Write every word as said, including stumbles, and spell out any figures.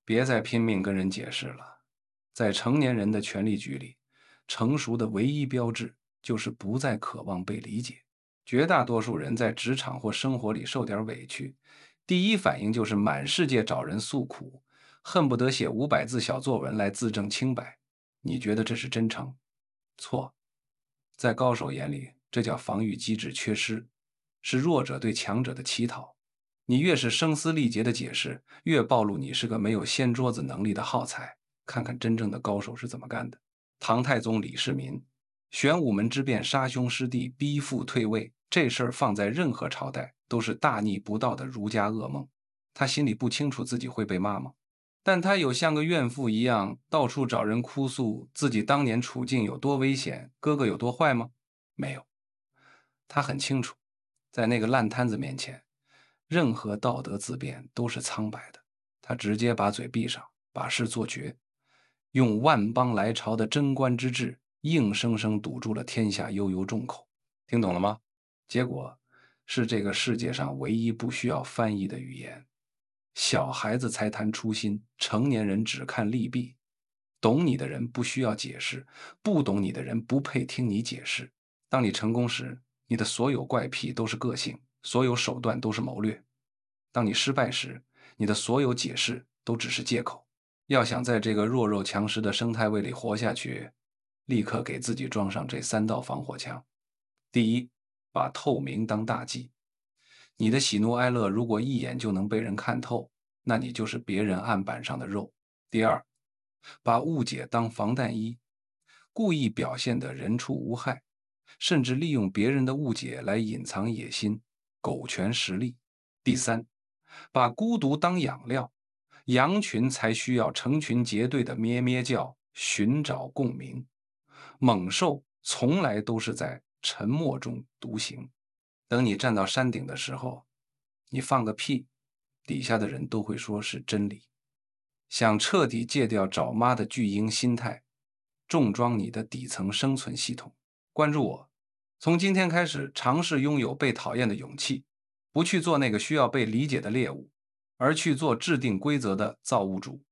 别再拼命跟人解释了。在成年人的权力局里，成熟的唯一标志就是不再渴望被理解。绝大多数人在职场或生活里受点委屈，第一反应就是满世界找人诉苦，恨不得写五百字小作文来自证清白。你觉得这是真诚？错。在高手眼里，这叫防御机制缺失，是弱者对强者的乞讨。你越是声嘶力竭的解释，越暴露你是个没有掀桌子能力的耗材。看看真正的高手是怎么干的。唐太宗李世民，玄武门之变杀兄师弟，逼父退位，这事儿放在任何朝代都是大逆不道的儒家噩梦。他心里不清楚自己会被骂吗？但他有像个怨妇一样到处找人哭诉自己当年处境有多危险，哥哥有多坏吗？没有。他很清楚，在那个烂摊子面前，任何道德自辩都是苍白的。他直接把嘴闭上，把事做绝，用万邦来朝的贞观之治，硬生生堵住了天下悠悠众口。听懂了吗？结果是这个世界上唯一不需要翻译的语言。小孩子才谈初心，成年人只看利弊。懂你的人不需要解释，不懂你的人不配听你解释。当你成功时，你的所有怪癖都是个性，所有手段都是谋略；当你失败时，你的所有解释都只是借口。要想在这个弱肉强食的生态位里活下去，立刻给自己装上这三道防火墙。第一，把透明当大忌。你的喜怒哀乐如果一眼就能被人看透，那你就是别人案板上的肉。第二，把误解当防弹衣，故意表现得人畜无害，甚至利用别人的误解来隐藏野心，苟全实力。第三，把孤独当养料，羊群才需要成群结队的咩咩叫，寻找共鸣。猛兽从来都是在沉默中独行。等你站到山顶的时候，你放个屁，底下的人都会说是真理。想彻底戒掉找妈的巨婴心态，重装你的底层生存系统。关注我，从今天开始尝试拥有被讨厌的勇气，不去做那个需要被理解的猎物，而去做制定规则的造物主。